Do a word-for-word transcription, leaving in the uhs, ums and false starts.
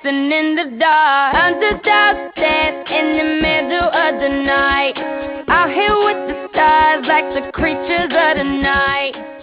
dancing in the dark, under the stairs in the middle of the night, out here with the stars like the creatures of the night.